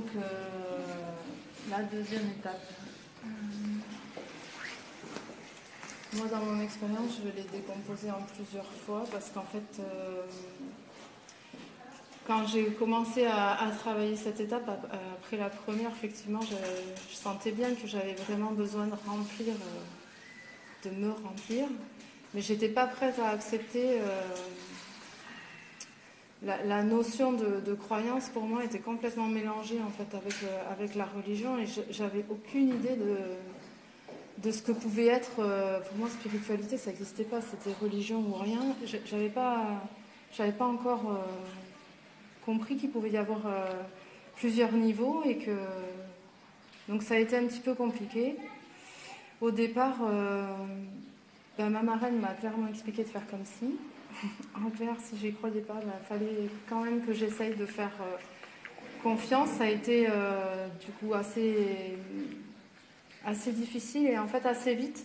la deuxième étape. Moi, dans mon expérience, je vais les décomposer en plusieurs fois parce qu'en fait, quand j'ai commencé à travailler cette étape, après la première, effectivement, je sentais bien que j'avais vraiment besoin de remplir, de me remplir, mais j'étais pas prête à accepter. La notion de croyance pour moi était complètement mélangée en fait avec la religion et j'avais aucune idée de ce que pouvait être pour moi spiritualité. Ça n'existait pas, c'était religion ou rien. J'avais pas encore compris qu'il pouvait y avoir plusieurs niveaux et que donc ça a été un petit peu compliqué. Au départ, ma marraine m'a clairement expliqué de faire comme si. En clair, si j'y croyais pas, il fallait quand même que j'essaye de faire confiance. Ça a été du coup assez difficile et en fait assez vite.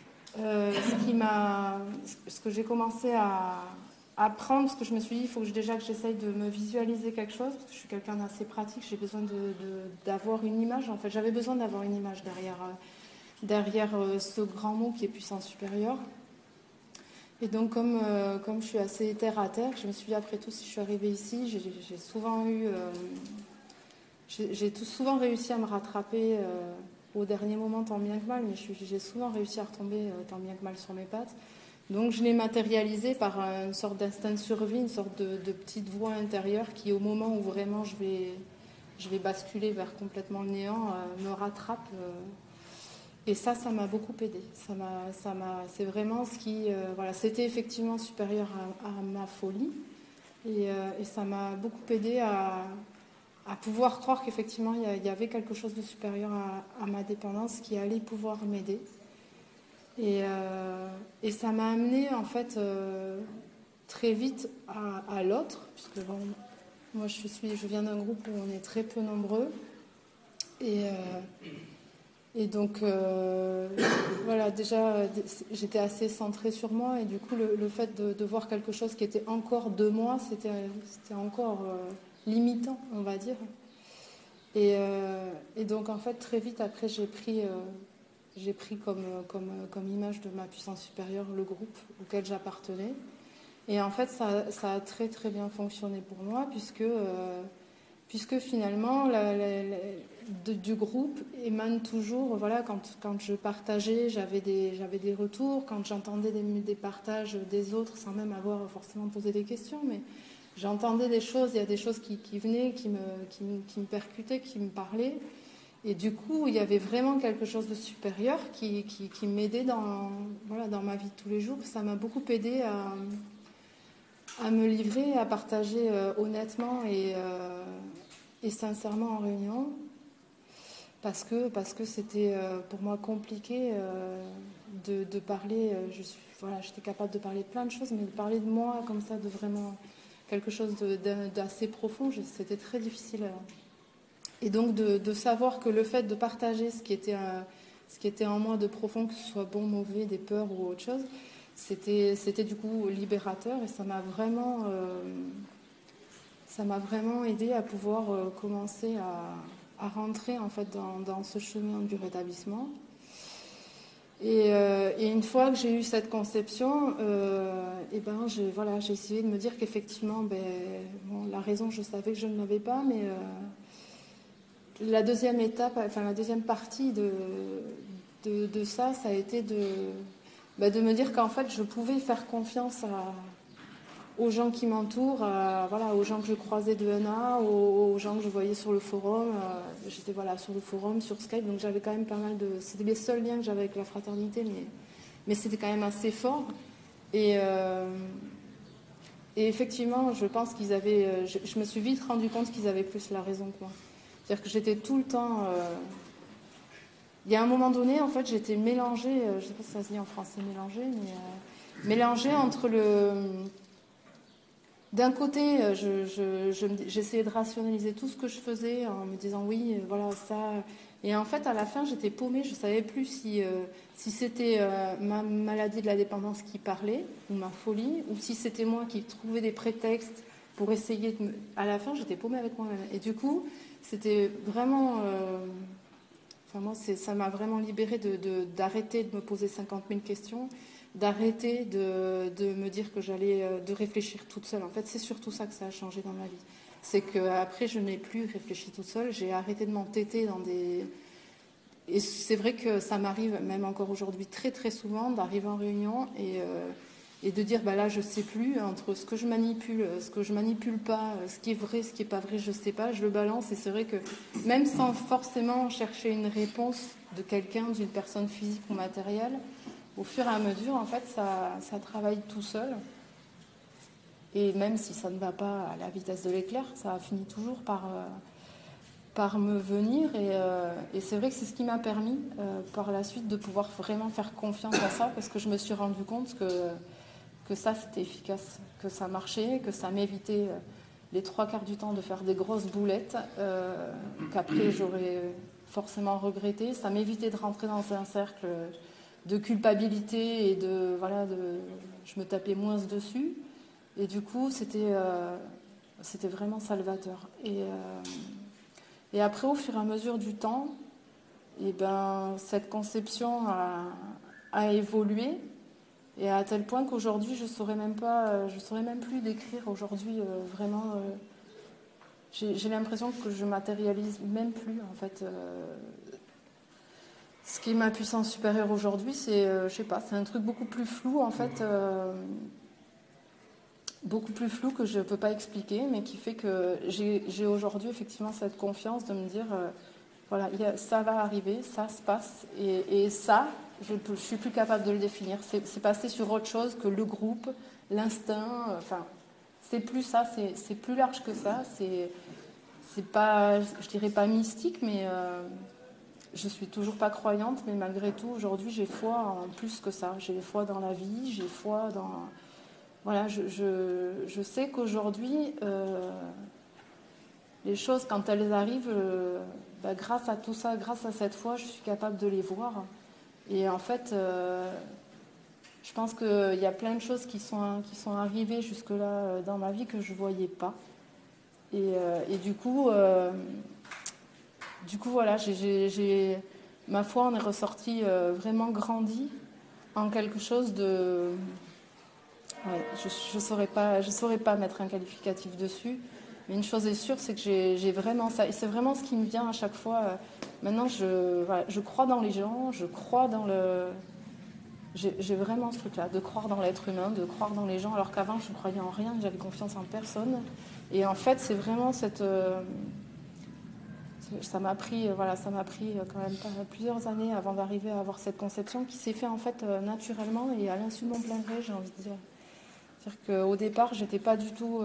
Ce que j'ai commencé à apprendre, parce que je me suis dit, il faut déjà que j'essaye de me visualiser quelque chose, parce que je suis quelqu'un d'assez pratique, j'ai besoin d'avoir une image. En fait, j'avais besoin d'avoir une image derrière ce grand mot qui est puissance supérieure. Et donc, comme je suis assez terre à terre, je me suis dit, après tout, si je suis arrivée ici, j'ai souvent réussi à me rattraper au dernier moment, tant bien que mal, mais j'ai souvent réussi à retomber tant bien que mal sur mes pattes. Donc, je l'ai matérialisé par une sorte d'instinct de survie, une sorte de petite voix intérieure qui, au moment où vraiment je vais basculer vers complètement le néant, me rattrape. Et ça m'a beaucoup aidé. C'est vraiment ce qui, c'était effectivement supérieur à ma folie, et ça m'a beaucoup aidé à pouvoir croire qu'effectivement il y avait quelque chose de supérieur à ma dépendance qui allait pouvoir m'aider. Et ça m'a amené en fait très vite à l'autre, puisque bon, moi je viens d'un groupe où on est très peu nombreux. Et donc, voilà, déjà, j'étais assez centrée sur moi et du coup, le fait de voir quelque chose qui était encore de moi, c'était encore limitant, on va dire. Et donc, en fait, très vite après, j'ai pris comme image de ma puissance supérieure le groupe auquel j'appartenais. Et en fait, ça a très très bien fonctionné pour moi, puisque finalement, du groupe émane toujours, voilà, quand je partageais, j'avais des retours, quand j'entendais des partages des autres, sans même avoir forcément posé des questions, mais j'entendais des choses, il y a des choses qui venaient, qui me percutaient, qui me parlaient, et du coup, il y avait vraiment quelque chose de supérieur qui m'aidait dans ma vie de tous les jours. Ça m'a beaucoup aidé à me livrer, à partager honnêtement et sincèrement en réunion, parce que c'était pour moi compliqué de parler. J'étais capable de parler de plein de choses, mais de parler de moi comme ça, de vraiment quelque chose d'assez profond, c'était très difficile. Et donc de savoir que le fait de partager ce qui était en moi de profond, que ce soit bon, mauvais, des peurs ou autre chose, c'était du coup libérateur, et ça m'a vraiment aidé à pouvoir commencer à rentrer en fait dans ce chemin du rétablissement. Et une fois que j'ai eu cette conception, j'ai essayé de me dire qu'effectivement, la raison, je savais que je ne l'avais pas, mais la deuxième étape, enfin la deuxième partie de ça a été de me dire qu'en fait, je pouvais faire confiance aux gens qui m'entourent, aux gens que je croisais de NA, aux gens que je voyais sur le forum. J'étais sur le forum, sur Skype, donc j'avais quand même pas mal de... C'était les seuls liens que j'avais avec la fraternité, mais c'était quand même assez fort. Et effectivement, je pense qu'ils avaient... Je me suis vite rendu compte qu'ils avaient plus la raison que moi. C'est-à-dire que j'étais tout le temps... Il y a un moment donné, en fait, j'étais mélangée, je ne sais pas si ça se dit en français mélangée, mais mélangée entre d'un côté, j'essayais de rationaliser tout ce que je faisais en me disant oui, voilà, ça. Et en fait, à la fin, j'étais paumée. Je ne savais plus si c'était ma maladie de la dépendance qui parlait, ou ma folie, ou si c'était moi qui trouvais des prétextes pour essayer de à la fin, j'étais paumée avec moi-même. Et du coup, c'était vraiment... Enfin, moi, ça m'a vraiment libérée d'arrêter de me poser 50 000 questions, d'arrêter de me dire que j'allais de réfléchir toute seule. En fait, c'est surtout ça que ça a changé dans ma vie. C'est qu'après, je n'ai plus réfléchi toute seule. J'ai arrêté de m'entêter dans des... Et c'est vrai que ça m'arrive, même encore aujourd'hui, très très souvent, d'arriver en réunion et de dire, bah là, je ne sais plus, entre ce que je manipule pas, ce qui est vrai, ce qui n'est pas vrai, je ne sais pas, je le balance. Et c'est vrai que même sans forcément chercher une réponse de quelqu'un, d'une personne physique ou matérielle, au fur et à mesure, en fait, ça travaille tout seul. Et même si ça ne va pas à la vitesse de l'éclair, ça finit toujours par me venir. Et c'est vrai que c'est ce qui m'a permis par la suite de pouvoir vraiment faire confiance à ça, parce que je me suis rendu compte que ça, c'était efficace, que ça marchait, que ça m'évitait les 3/4 du temps de faire des grosses boulettes qu'après j'aurais forcément regretté. Ça m'évitait de rentrer dans un cercle de culpabilité et je me tapais moins dessus. Et du coup, c'était vraiment salvateur. Et après, au fur et à mesure du temps, cette conception a évolué. Et à tel point qu'aujourd'hui, je saurais même plus décrire aujourd'hui vraiment. J'ai l'impression que je matérialise même plus en fait. Ce qui est ma puissance supérieure aujourd'hui, c'est, je sais pas, c'est un truc beaucoup plus flou en fait, beaucoup plus flou que je peux pas expliquer, mais qui fait que j'ai aujourd'hui effectivement cette confiance de me dire, voilà, ça va arriver, ça se passe, et ça. Je suis plus capable de le définir. C'est passé sur autre chose que le groupe, l'instinct. Enfin, c'est plus ça. C'est plus large que ça. C'est pas, je dirais pas mystique, mais je suis toujours pas croyante. Mais malgré tout, aujourd'hui, j'ai foi en plus que ça. J'ai foi dans la vie. J'ai foi dans. Voilà, je sais qu'aujourd'hui, les choses, quand elles arrivent, grâce à tout ça, grâce à cette foi, je suis capable de les voir. Et en fait, je pense qu'il y a plein de choses qui sont arrivées jusque-là dans ma vie que je ne voyais pas. Et du coup, voilà, ma foi en est ressortie vraiment grandie en quelque chose de... Ouais, je saurais pas mettre un qualificatif dessus, mais une chose est sûre, c'est que j'ai vraiment ça. Et c'est vraiment ce qui me vient à chaque fois. Maintenant, je crois dans les gens, je crois dans le... J'ai vraiment ce truc-là, de croire dans l'être humain, de croire dans les gens, alors qu'avant, je ne croyais en rien, j'avais confiance en personne. Et en fait, c'est vraiment cette... ça m'a pris quand même plusieurs années avant d'arriver à avoir cette conception qui s'est fait en fait naturellement et à l'insu de mon plein gré, j'ai envie de dire. C'est-à-dire qu'au départ, j'étais pas du tout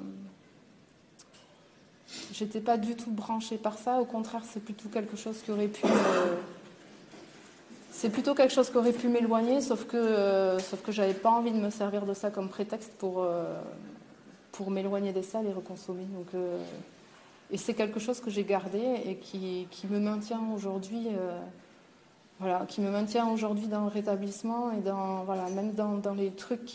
branchée par ça. Au contraire, c'est plutôt quelque chose qui aurait pu... C'est plutôt quelque chose qui aurait pu m'éloigner, sauf que j'avais pas envie de me servir de ça comme prétexte pour m'éloigner des salles et reconsommer. Donc, et c'est quelque chose que j'ai gardé et qui me maintient aujourd'hui, qui me maintient aujourd'hui dans le rétablissement et même dans les trucs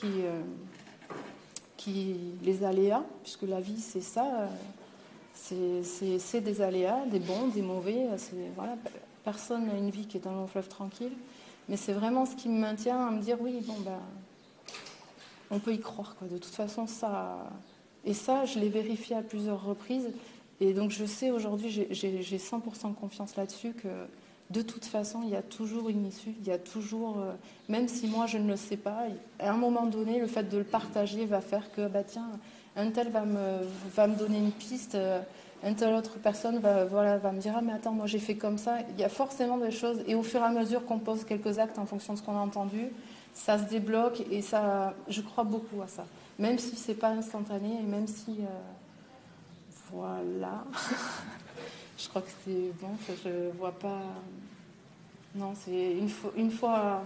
les aléas, puisque la vie c'est ça, c'est des aléas, des bons, des mauvais. Personne n'a une vie qui est un long fleuve tranquille, mais c'est vraiment ce qui me maintient à me dire oui, on peut y croire quoi. De toute façon, ça, et ça, je l'ai vérifié à plusieurs reprises, et donc je sais aujourd'hui, j'ai 100% confiance là-dessus que de toute façon, il y a toujours une issue, il y a toujours, même si moi je ne le sais pas, à un moment donné, le fait de le partager va faire que tiens, un tel va me donner une piste. Une telle autre personne va me dire mais attends, moi j'ai fait comme ça. Il y a forcément des choses, et au fur et à mesure qu'on pose quelques actes en fonction de ce qu'on a entendu, ça se débloque, et ça, je crois beaucoup à ça, même si c'est pas instantané, et même si voilà. Je crois que c'est bon, je vois pas. Non, c'est une fois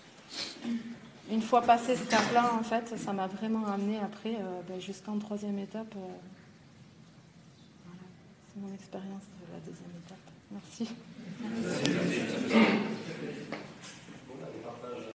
passé ce cap-là, en fait, ça m'a vraiment amené après jusqu'en 3e étape. C'est mon expérience de la 2e étape. Merci.